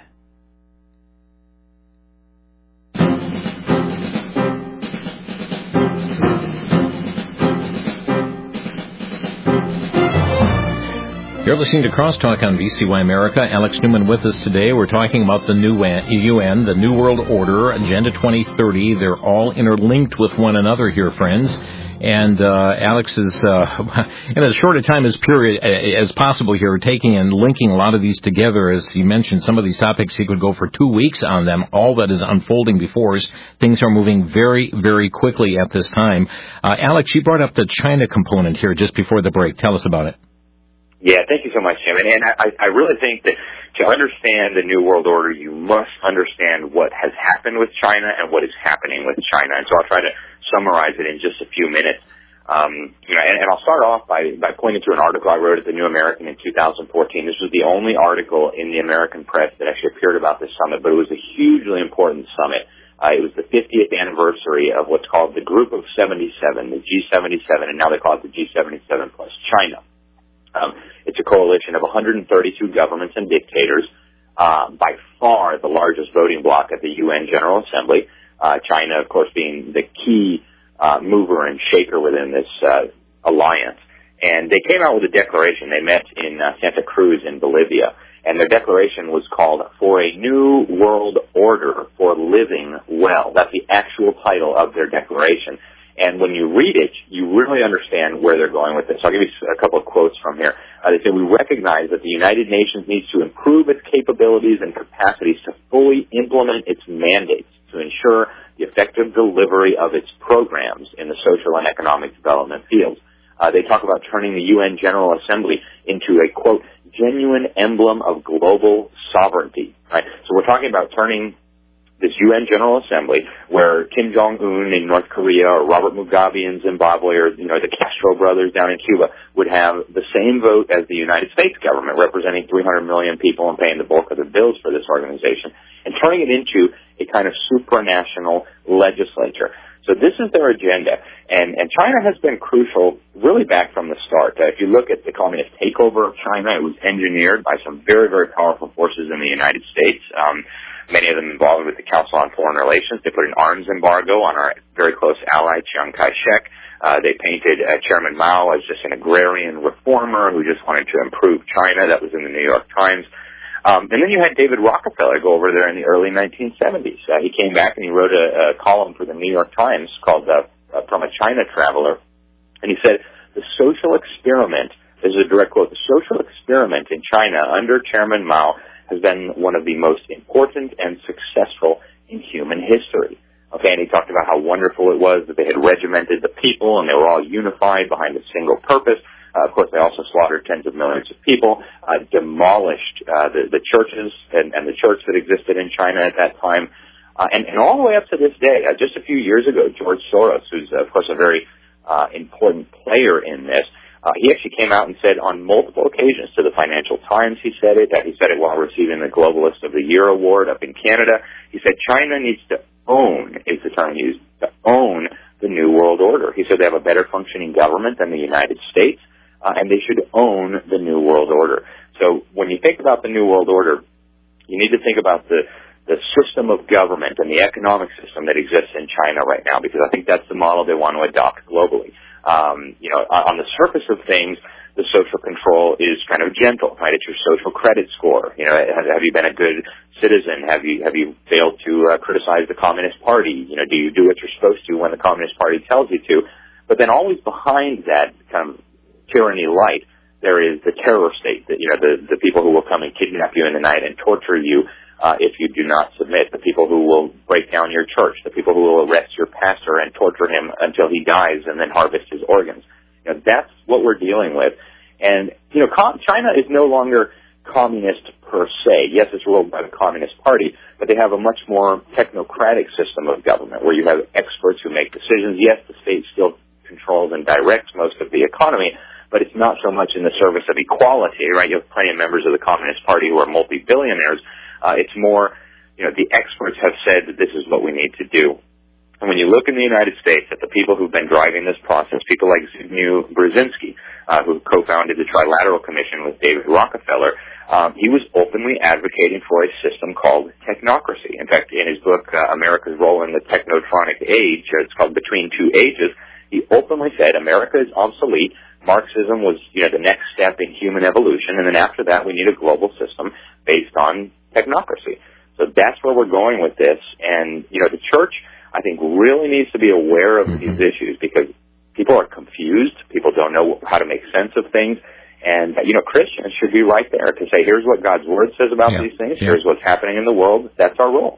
You're listening to Crosstalk on V C Y America. Alex Newman with us today. We're talking about the new U N, the New World Order, Agenda twenty thirty. They're all interlinked with one another here, friends. And uh, Alex is, uh, in as short a time as period as possible here, taking and linking a lot of these together. As you mentioned, some of these topics, he could go for two weeks on them. All that is unfolding before us. Things are moving very, very quickly at this time. Uh, Alex, you brought up the China component here just before the break. Tell us about it. Yeah, thank you so much, Jim. And, and I, I really think that to understand the New World Order, you must understand what has happened with China and what is happening with China. And so I'll try to summarize it in just a few minutes. Um, you know, and, and I'll start off by, by pointing to an article I wrote at the New American in two thousand fourteen. This was the only article in the American press that actually appeared about this summit, but it was a hugely important summit. Uh, it was the fiftieth anniversary of what's called the Group of seventy-seven, the G seventy-seven, and now they call it the G seventy-seven plus China. Um, it's a coalition of one hundred thirty-two governments and dictators, uh, by far the largest voting bloc at the U N General Assembly. Uh, China, of course, being the key uh, mover and shaker within this uh, alliance. And they came out with a declaration. They met in uh, Santa Cruz in Bolivia, and their declaration was called "For a New World Order for Living Well." That's the actual title of their declaration. And when you read it, you really understand where they're going with this. I'll give you a couple of quotes from here. Uh, they say, "We recognize that the United Nations needs to improve its capabilities and capacities to fully implement its mandates to ensure the effective delivery of its programs in the social and economic development fields." Uh, they talk about turning the U N General Assembly into a, quote, genuine emblem of global sovereignty. Right? So we're talking about turning this U N General Assembly, where Kim Jong-un in North Korea or Robert Mugabe in Zimbabwe or, you know, the Castro brothers down in Cuba would have the same vote as the United States government, representing three hundred million people and paying the bulk of the bills for this organization, and turning it into a kind of supranational legislature. So this is their agenda, and, and China has been crucial really back from the start. Uh, if you look at the communist takeover of China, it was engineered by some very, very powerful forces in the United States. Um, Many of them involved with the Council on Foreign Relations. They put an arms embargo on our very close ally, Chiang Kai-shek. Uh, they painted uh, Chairman Mao as just an agrarian reformer who just wanted to improve China. That was in the New York Times. Um, and then you had David Rockefeller go over there in the early nineteen seventies. Uh, he came back and he wrote a, a column for the New York Times called uh, uh, From a China Traveler. And he said, "The social experiment," this is a direct quote, "the social experiment in China under Chairman Mao has been one of the most important and successful in human history." Okay, and he talked about how wonderful it was that they had regimented the people and they were all unified behind a single purpose. Uh, of course, they also slaughtered tens of millions of people, uh, demolished uh, the, the churches and, and the church that existed in China at that time. Uh, and, and all the way up to this day, uh, just a few years ago, George Soros, who's, uh, of course, a very uh, important player in this, Uh, he actually came out and said on multiple occasions to the Financial Times, he said it, that he said it while receiving the Globalist of the Year award up in Canada. He said China needs to own, is the term he used, to own the New World Order. He said they have a better functioning government than the United States, uh, and they should own the New World Order. So when you think about the New World Order, you need to think about the the system of government and the economic system that exists in China right now, because I think that's the model they want to adopt globally. Um, you know, on the surface of things, the social control is kind of gentle, right? It's your social credit score. You know, have, have you been a good citizen? Have you have you failed to uh, criticize the Communist Party? You know, do you do what you're supposed to when the Communist Party tells you to? But then always behind that kind of tyranny light. There is the terror state, that, you know, the, the people who will come and kidnap you in the night and torture you uh, if you do not submit, the people who will break down your church, the people who will arrest your pastor and torture him until he dies and then harvest his organs. You know, that's what we're dealing with. And, you know, China is no longer communist per se. Yes, it's ruled by the Communist Party, but they have a much more technocratic system of government where you have experts who make decisions. Yes, the state still controls and directs most of the economy, but it's not so much in the service of equality, right? You have plenty of members of the Communist Party who are multi-billionaires. Uh, it's more, you know, the experts have said that this is what we need to do. And when you look in the United States at the people who've been driving this process, people like Zbigniew Brzezinski, uh, who co-founded the Trilateral Commission with David Rockefeller, um, he was openly advocating for a system called technocracy. In fact, in his book, uh, America's Role in the Technotronic Age, it's called Between Two Ages, he openly said America is obsolete. Marxism was, you know, the next step in human evolution, and then after that we need a global system based on technocracy. So that's where we're going with this. And, you know, the church, I think, really needs to be aware of mm-hmm. these issues because people are confused. People don't know how to make sense of things. And, you know, Christians should be right there to say, here's what God's Word says about yeah. these things. Yeah. Here's what's happening in the world. That's our role.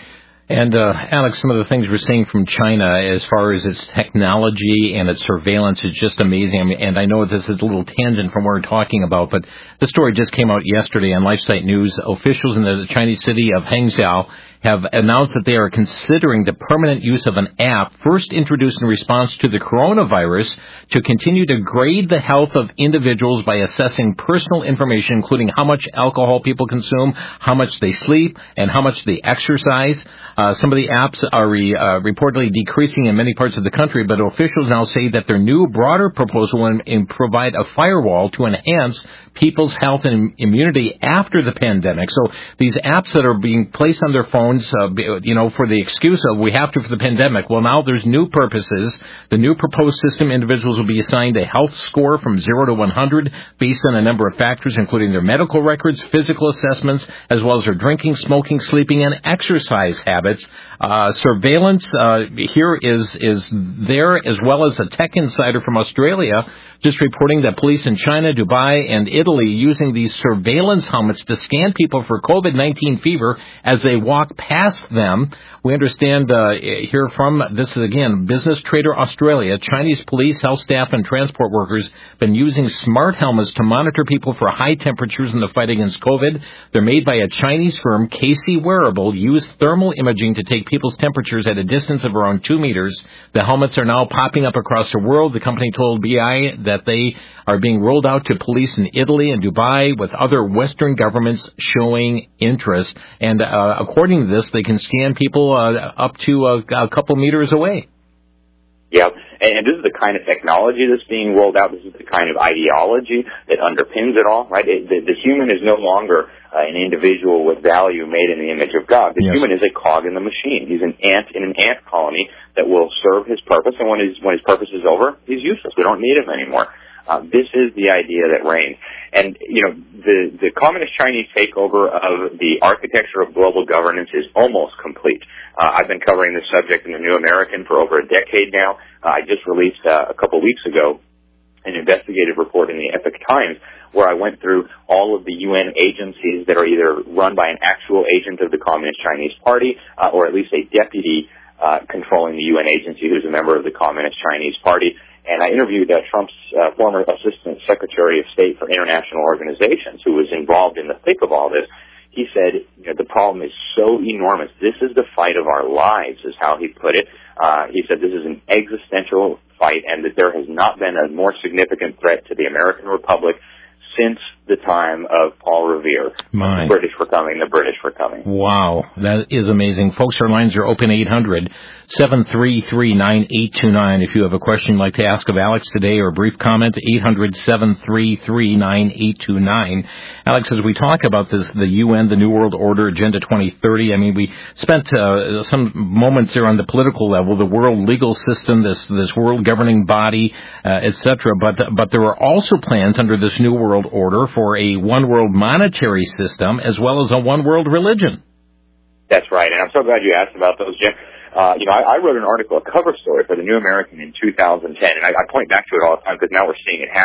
And, uh, Alex, some of the things we're seeing from China as far as its technology and its surveillance is just amazing. I mean, and I know this is a little tangent from what we're talking about, but the story just came out yesterday on LifeSite News. Officials in the Chinese city of Hangzhou have announced that they are considering the permanent use of an app first introduced in response to the coronavirus to continue to grade the health of individuals by assessing personal information, including how much alcohol people consume, how much they sleep, and how much they exercise. Uh, some of the apps are re, uh, reportedly decreasing in many parts of the country, but officials now say that their new, broader proposal will in, provide a firewall to enhance people's health and immunity after the pandemic. So these apps that are being placed on their phones, Uh, you know, for the excuse of we have to for the pandemic. Well, now there's new purposes. The new proposed system, individuals will be assigned a health score from zero to one hundred based on a number of factors, including their medical records, physical assessments, as well as their drinking, smoking, sleeping, and exercise habits. Uh, surveillance uh, here is is there, as well as a tech insider from Australia just reporting that police in China, Dubai, and Italy using these surveillance helmets to scan people for COVID nineteen fever as they walk past them. We understand uh, here from, this is again, Business Trader Australia, Chinese police, health staff, and transport workers been using smart helmets to monitor people for high temperatures in the fight against COVID. They're made by a Chinese firm, K C Wearable, use thermal imaging to take people's temperatures at a distance of around two meters. The helmets are now popping up across the world. The company told B I that they are being rolled out to police in Italy and Dubai, with other Western governments showing interest. And uh, according to this, they can scan people uh, up to a, a couple meters away. Yeah, and this is the kind of technology that's being rolled out. This is the kind of ideology that underpins it all, right? It, the, the human is no longer uh, an individual with value made in the image of God. The yes. human is a cog in the machine. He's an ant in an ant colony that will serve his purpose, and when his, when his purpose is over, he's useless. We don't need him anymore. Uh, this is the idea that reigns. And, you know, the, the communist Chinese takeover of the architecture of global governance is almost complete. Uh, I've been covering this subject in the New American for over a decade now. Uh, I just released uh, a couple weeks ago an investigative report in the Epoch Times where I went through all of the U N agencies that are either run by an actual agent of the Communist Chinese Party uh, or at least a deputy uh, controlling the U N agency who's a member of the Communist Chinese Party. And I interviewed uh, Trump's uh, former Assistant Secretary of State for International Organizations, who was involved in the thick of all this. He said, you know, the problem is so enormous. This is the fight of our lives, is how he put it. Uh, he said this is an existential fight, and that there has not been a more significant threat to the American Republic since the time of Paul Revere. My. The British were coming, the British were coming. Wow, that is amazing. Folks, our lines are open, eight hundred, seven three three, nine eight two nine. If you have a question you'd like to ask of Alex today or a brief comment, eight hundred, seven three three, nine eight two nine. Alex, as we talk about this, the U N, the New World Order, Agenda twenty thirty, I mean, we spent uh, some moments there on the political level, the world legal system, this this world governing body, uh, et cetera. But, but there are also plans under this New World Order for a one-world monetary system as well as a one-world religion. That's right, and I'm so glad you asked about those, Jim. Uh, you know, I, I wrote an article, a cover story for the New American in two thousand ten, and I, I point back to it all the time because now we're seeing it happen.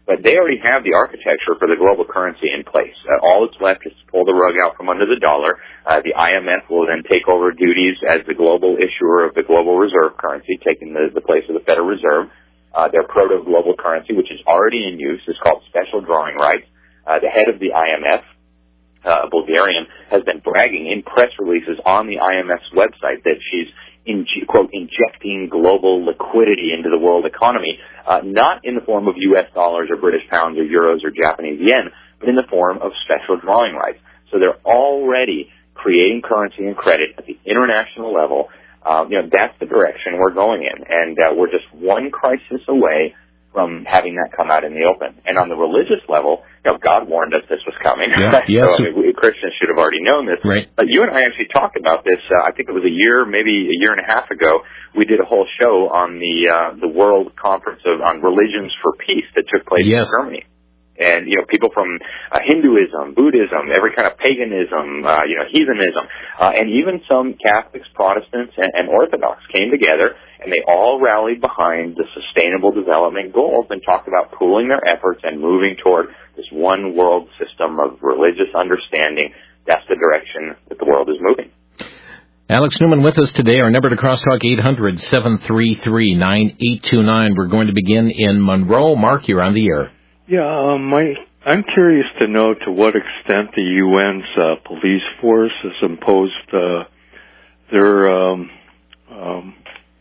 But they already have the architecture for the global currency in place. Uh, all that's left is to pull the rug out from under the dollar. Uh, the I M F will then take over duties as the global issuer of the global reserve currency, taking the, the place of the Federal Reserve. Uh, their proto-global currency, which is already in use, is called special drawing rights. Uh, the head of the I M F, uh, Bulgarian, has been bragging in press releases on the I M F's website that she's in, quote, injecting global liquidity into the world economy, uh, not in the form of U S dollars or British pounds or euros or Japanese yen, but in the form of special drawing rights. So they're already creating currency and credit at the international level. Um, you know, that's the direction we're going in, and uh, we're just one crisis away from having that come out in the open. And on the religious level, you know, God warned us this was coming. Yeah, yes. So I mean, we, Christians should have already known this. Right. But you and I actually talked about this, uh, I think it was a year, maybe a year and a half ago. We did a whole show on the uh, the World Conference of on Religions for Peace that took place yes. in Germany. And, you know, people from uh, Hinduism, Buddhism, every kind of paganism, uh, you know, heathenism, uh, and even some Catholics, Protestants, and, and Orthodox came together, and they all rallied behind the Sustainable Development Goals and talked about pooling their efforts and moving toward this one world system of religious understanding. That's the direction that the world is moving. Alex Newman with us today. Our number to Crosstalk, eight hundred, seven three three, nine eight two nine. We're going to begin in Monroe. Mark, you're on the air. Yeah, um, my, I'm curious to know to what extent the U N's uh, police force has imposed uh, their um, um,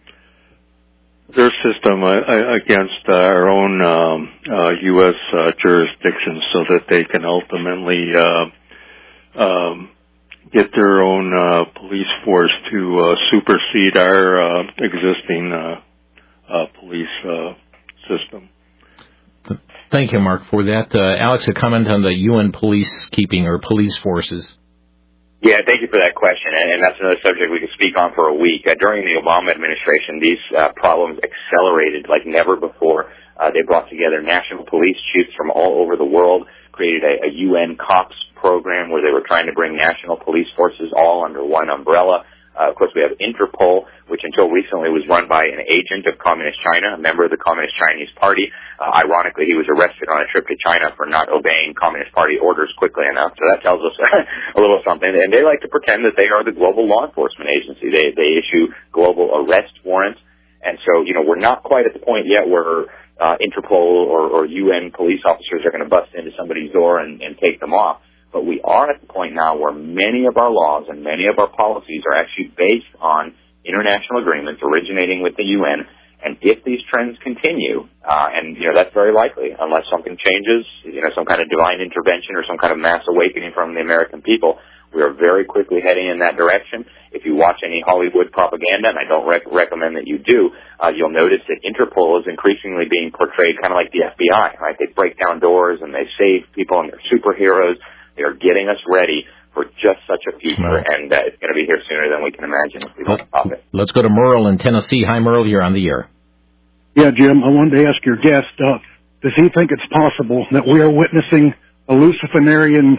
their system uh, against uh, our own um, uh, U S uh, jurisdictions, so that they can ultimately uh, um, get their own uh, police force to uh, supersede our uh, existing uh, uh, police uh, system. Thank you, Mark, for that. Uh, Alex, a comment on the U N police keeping or police forces. Yeah, thank you for that question, and, and that's another subject we could speak on for a week. Uh, during the Obama administration, these uh, problems accelerated like never before. Uh, they brought together national police chiefs from all over the world, created a, a U N COPS program where they were trying to bring national police forces all under one umbrella. Uh, of course, we have Interpol, which until recently was run by an agent of Communist China, a member of the Communist Chinese Party. Uh, ironically, he was arrested on a trip to China for not obeying Communist Party orders quickly enough. So that tells us a little something. And they like to pretend that they are the global law enforcement agency. They, they issue global arrest warrants. And so, you know, we're not quite at the point yet where uh, Interpol or, or U N police officers are going to bust into somebody's door and, and take them off. But we are at the point now where many of our laws and many of our policies are actually based on international agreements originating with the U N. And if these trends continue, uh, and, you know, that's very likely, unless something changes, you know, some kind of divine intervention or some kind of mass awakening from the American people, we are very quickly heading in that direction. If you watch any Hollywood propaganda, and I don't rec- recommend that you do, uh, you'll notice that Interpol is increasingly being portrayed kind of like the F B I, right? They break down doors and they save people and they're superheroes. They're getting us ready for just such a future, right. and uh, it's going to be here sooner than we can imagine if we don't stop it. Let's go to Merle in Tennessee. Hi, Merle, you're on the air. Yeah, Jim, I wanted to ask your guest, uh, does he think it's possible that we are witnessing a Luciferian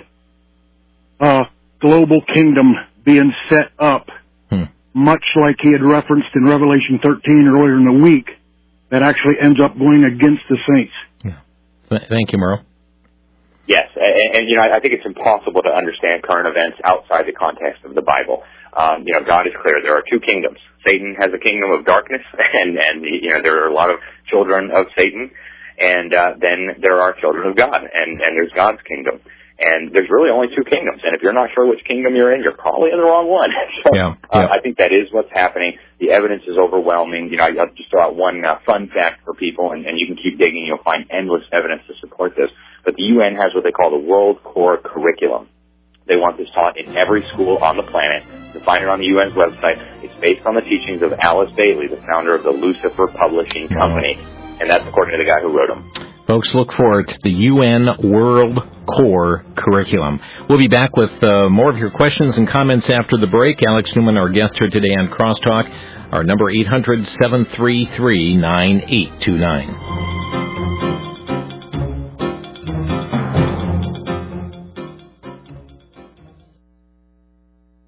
uh, global kingdom being set up, hmm. much like he had referenced in Revelation thirteen earlier in the week, that actually ends up going against the saints? Yeah. Th- thank you, Merle. Yes, and, and, you know, I think it's impossible to understand current events outside the context of the Bible. Um, you know, God is clear. There are two kingdoms. Satan has a kingdom of darkness, and, and you know, there are a lot of children of Satan, and uh, then there are children of God, and, and there's God's kingdom. And there's really only two kingdoms, and if you're not sure which kingdom you're in, you're probably in the wrong one. so, yeah, yeah. Uh, I think that is what's happening. The evidence is overwhelming. You know, I'll just throw out one uh, fun fact for people, and, and you can keep digging. You'll find endless evidence to support this. But the U N has what they call the World Core Curriculum. They want this taught in every school on the planet. You can find it on the U N's website. It's based on the teachings of Alice Bailey, the founder of the Lucifer Publishing Company. And that's according to the guy who wrote them. Folks, look for it, the U N World Core Curriculum. We'll be back with uh, more of your questions and comments after the break. Alex Newman, our guest here today on Crosstalk. Our number eight hundred, seven three three, nine eight two nine.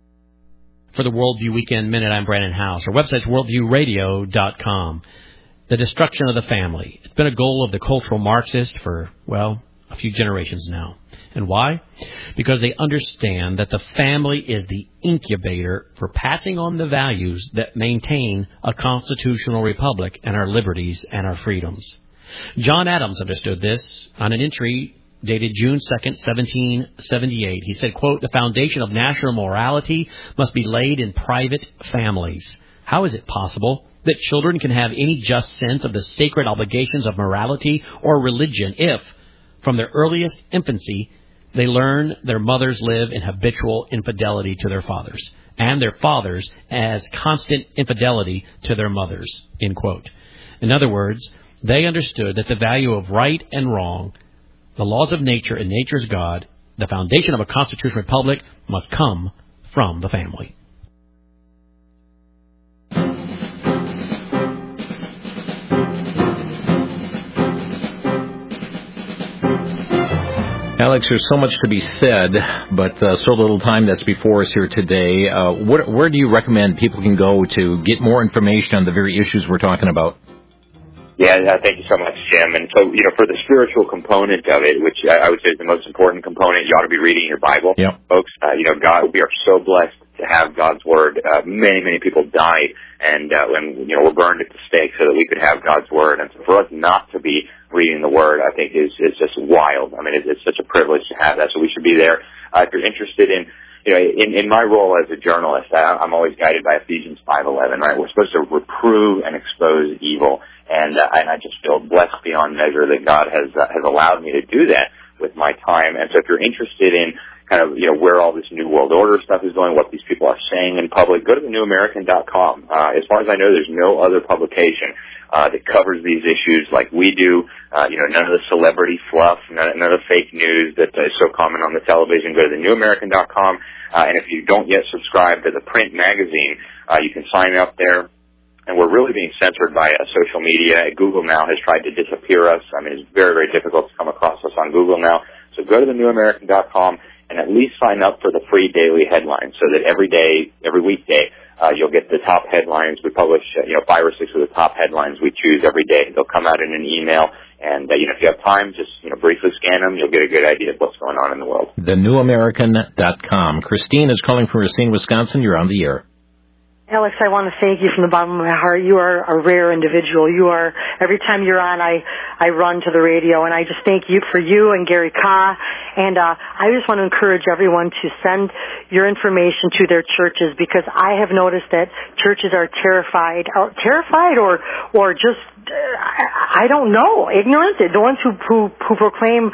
For the Worldview Weekend Minute, I'm Brandon House. Our website's worldview radio dot com. the destruction of the family. It's been a goal of the cultural Marxists for, well, a few generations now. And why? Because they understand that the family is the incubator for passing on the values that maintain a constitutional republic and our liberties and our freedoms. John Adams understood this on an entry dated June second, seventeen seventy-eight. He said, quote, "The foundation of national morality must be laid in private families. How is it possible that children can have any just sense of the sacred obligations of morality or religion if, from their earliest infancy, they learn their mothers live in habitual infidelity to their fathers, and their fathers as constant infidelity to their mothers," end quote. In other words, they understood that the value of right and wrong, the laws of nature and nature's God, the foundation of a constitutional republic, must come from the family. Alex, there's so much to be said, but uh, so little time that's before us here today. Uh, what, where do you recommend people can go to get more information on the very issues we're talking about? Yeah, uh, thank you so much, Jim. And so, you know, for the spiritual component of it, which I, I would say is the most important component, you ought to be reading your Bible, yep. folks. Uh, you know, God, we are so blessed to have God's Word. Uh, many, many people died and, uh, when, you know, were burned at the stake so that we could have God's Word. And so for us not to be reading the Word, I think is, is just wild. I mean, it's, it's such a privilege to have that. So we should be there. Uh, if you're interested in, you know, in, in my role as a journalist, I, I'm always guided by Ephesians five eleven, right? We're supposed to reprove and expose evil. And, uh, and I just feel blessed beyond measure that God has, uh, has allowed me to do that with my time. And so if you're interested in kind of, you know, where all this New World Order stuff is going, what these people are saying in public, go to the new american dot com. Uh, as far as I know, there's no other publication uh, that covers these issues like we do. Uh, you know, none of the celebrity fluff, none, none of the fake news that is so common on the television. Go to the new american dot com. Uh, and if you don't yet subscribe to the print magazine, uh, you can sign up there. And we're really being censored by uh, social media. Google now has tried to disappear us. I mean, it's very, very difficult to come across us on Google now. So go to the new american dot com and at least sign up for the free daily headlines so that every day, every weekday, uh, you'll get the top headlines. We publish, uh, you know, five or six of the top headlines we choose every day. They'll come out in an email. And, uh, you know, if you have time, just, you know, briefly scan them. You'll get a good idea of what's going on in the world. the new american dot com. Christine is calling from Racine, Wisconsin. You're on the air. Alex, I want to thank you from the bottom of my heart. You are a rare individual. You are, every time you're on, I, I run to the radio, and I just thank you for you and Gary Kah. And uh, I just want to encourage everyone to send your information to their churches, because I have noticed that churches are terrified, or terrified or, or just, uh, I, I don't know, ignorant. The ones who, who, who proclaim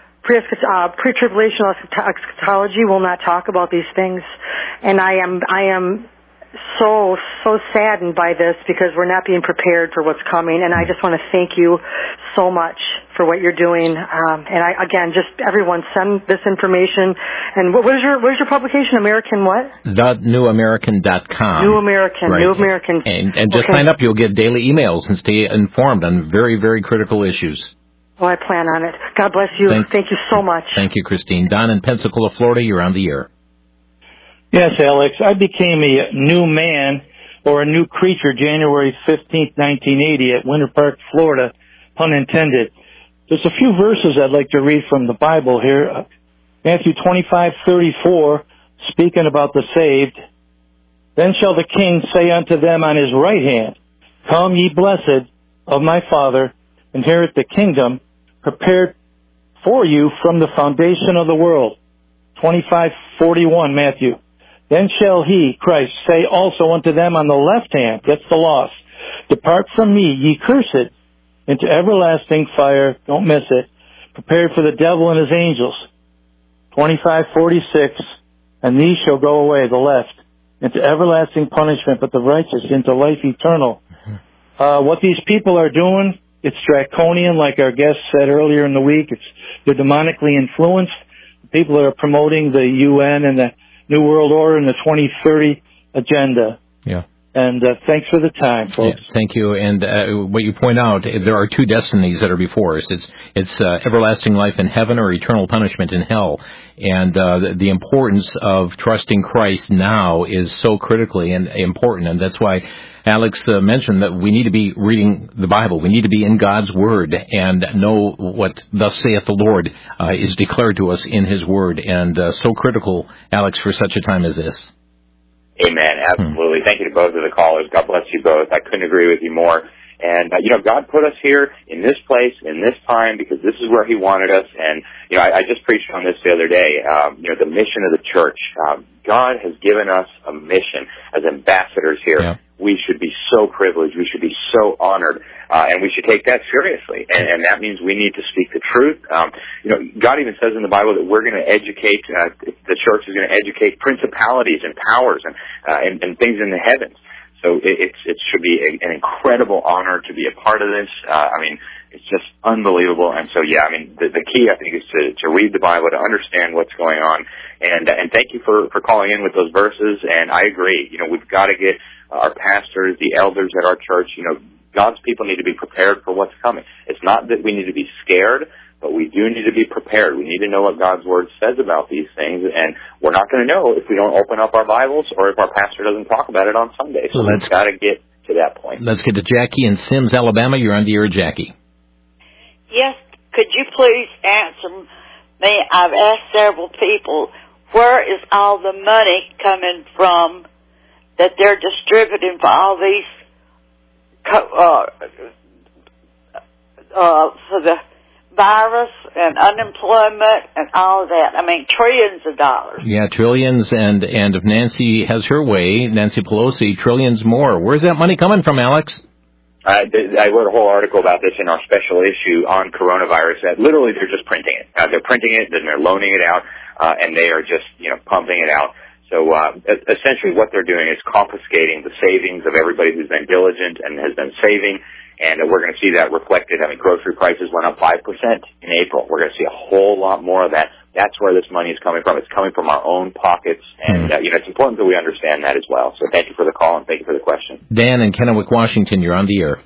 Uh, pre-tribulational eschatology will not talk about these things, and I am I am so so saddened by this, because we're not being prepared for what's coming. And I just want to thank you so much for what you're doing. Um, and I again, just everyone, send this information. And what, what is your what is your publication? American what? the new american dot com. New American, right. New American. And, and just okay. sign up. You'll get daily emails and stay informed on very, very critical issues. Well, I plan on it. God bless you. Thank, Thank you so much. Thank you, Christine. Don in Pensacola, Florida, you're on the air. Yes, Alex. I became a new man, or a new creature, January fifteenth, nineteen eighty, at Winter Park, Florida, pun intended. There's a few verses I'd like to read from the Bible here. Matthew twenty-five thirty-four, speaking about the saved. Then shall the King say unto them on his right hand, Come, ye blessed of my Father, inherit the kingdom prepared for you from the foundation of the world. twenty-five forty-one, Matthew. Then shall he, Christ, say also unto them on the left hand, that's the lost, Depart from me, ye cursed, into everlasting fire, don't miss it, prepared for the devil and his angels. twenty-five forty-six, and these shall go away, the left, into everlasting punishment, but the righteous into life eternal. Uh, what these people are doing, it's draconian, like our guest said earlier in the week. It's, they're demonically influenced. People that are promoting the U N and the New World Order and the twenty thirty agenda. Yeah. And uh, thanks for the time, folks. Yeah, thank you. And uh, what you point out, there are two destinies that are before us. It's it's uh, everlasting life in heaven or eternal punishment in hell. And uh, the, the importance of trusting Christ now is so critically and important. And that's why Alex uh, mentioned that we need to be reading the Bible. We need to be in God's Word and know what thus saith the Lord uh, is declared to us in His Word. And uh, so critical, Alex, for such a time as this. Amen. Absolutely. Thank you to both of the callers. God bless you both. I couldn't agree with you more. And, uh, you know, God put us here in this place, in this time, because this is where He wanted us. And, you know, I, I just preached on this the other day, um, you know, the mission of the church. Um, God has given us a mission as ambassadors here. Yeah. We should be so privileged. We should be so honored. Uh, and we should take that seriously. And, and that means we need to speak the truth. Um, you know, God even says in the Bible that we're going to educate, uh, the church is going to educate principalities and powers and, uh, and, and things in the heavens. So it, it's, it should be a, an incredible honor to be a part of this. Uh, I mean, it's just unbelievable. And so, yeah, I mean, the, the key, I think, is to, to read the Bible, to understand what's going on. And, uh, and thank you for, for calling in with those verses. And I agree. You know, we've got to get our pastors, the elders at our church, you know, God's people need to be prepared for what's coming. It's not that we need to be scared, but we do need to be prepared. We need to know what God's Word says about these things, and we're not going to know if we don't open up our Bibles or if our pastor doesn't talk about it on Sunday. So let's, we've got to get to that point. Let's get to Jackie in Sims, Alabama. You're on the air, Jackie. Yes, could you please answer me? I've asked several people, where is all the money coming from that they're distributing for all these Uh, uh, for the virus and unemployment and all of that. I mean, trillions of dollars. Yeah, trillions, and, and if Nancy has her way, Nancy Pelosi, trillions more. Where's that money coming from, Alex? I, I wrote a whole article about this in our special issue on coronavirus. That literally they're just printing it. Uh, they're printing it, then they're loaning it out, uh, and they are just, you know, pumping it out. So uh, essentially what they're doing is confiscating the savings of everybody who's been diligent and has been saving, and we're going to see that reflected. I mean, grocery prices went up five percent in April. We're going to see a whole lot more of that. That's where this money is coming from. It's coming from our own pockets, and uh, you know, it's important that we understand that as well. So thank you for the call, and thank you for the question. Dan in Kennewick, Washington, you're on the air.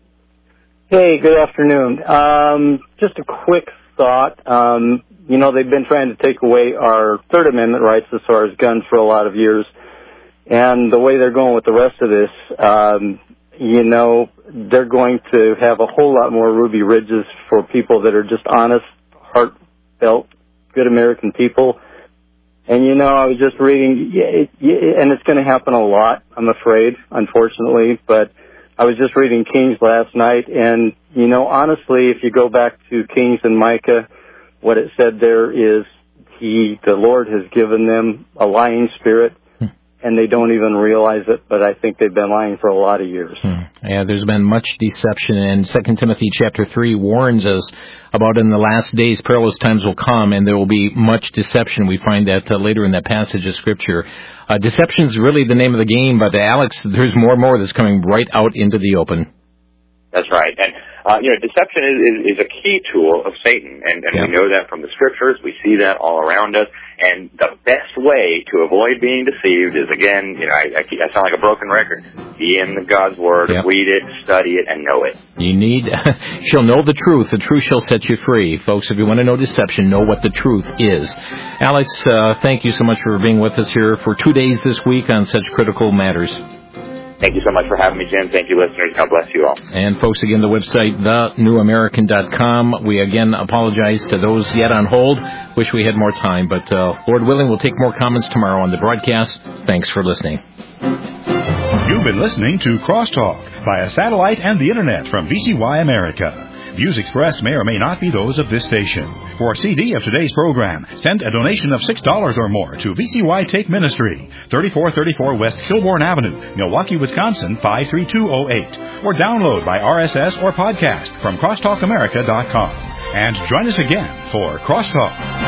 Hey, good afternoon. Um, just a quick thought. Um, You know, they've been trying to take away our Third Amendment rights as far as guns for a lot of years. And the way they're going with the rest of this, um, you know, they're going to have a whole lot more Ruby Ridges for people that are just honest, heartfelt, good American people. And, you know, I was just reading, and it's going to happen a lot, I'm afraid, unfortunately, but I was just reading Kings last night, and, you know, honestly, if you go back to Kings and Micah, what it said there is he, the Lord has given them a lying spirit, hmm. and they don't even realize it, but I think they've been lying for a lot of years. Hmm. Yeah, there's been much deception, and Second Timothy chapter three warns us about in the last days perilous times will come, and there will be much deception. We find that uh, later in that passage of Scripture. Uh, deception is really the name of the game, but uh, Alex, there's more and more that's coming right out into the open. That's right. And, uh, you know, deception is, is, is a key tool of Satan, and, and yeah. we know that from the Scriptures. We see that all around us. And the best way to avoid being deceived is, again, you know, I, I, I sound like a broken record. Be in the God's Word, yep. read it, study it, and know it. You need, she'll know the truth. The truth shall set you free. Folks, if you want to know deception, know what the truth is. Alex, uh, thank you so much for being with us here for two days this week on such critical matters. Thank you so much for having me, Jim. Thank you, listeners. God bless you all. And, folks, again, the website, the new american dot com. We, again, apologize to those yet on hold. Wish we had more time. But, uh, Lord willing, we'll take more comments tomorrow on the broadcast. Thanks for listening. You've been listening to Crosstalk via satellite and the Internet from V C Y America. Views expressed may or may not be those of this station. For a C D of today's program, send a donation of six dollars or more to V C Y Take Ministry, thirty-four thirty-four West Kilbourne Avenue, Milwaukee, Wisconsin, five three two oh eight. Or download by R S S or podcast from crosstalk america dot com. And join us again for Crosstalk.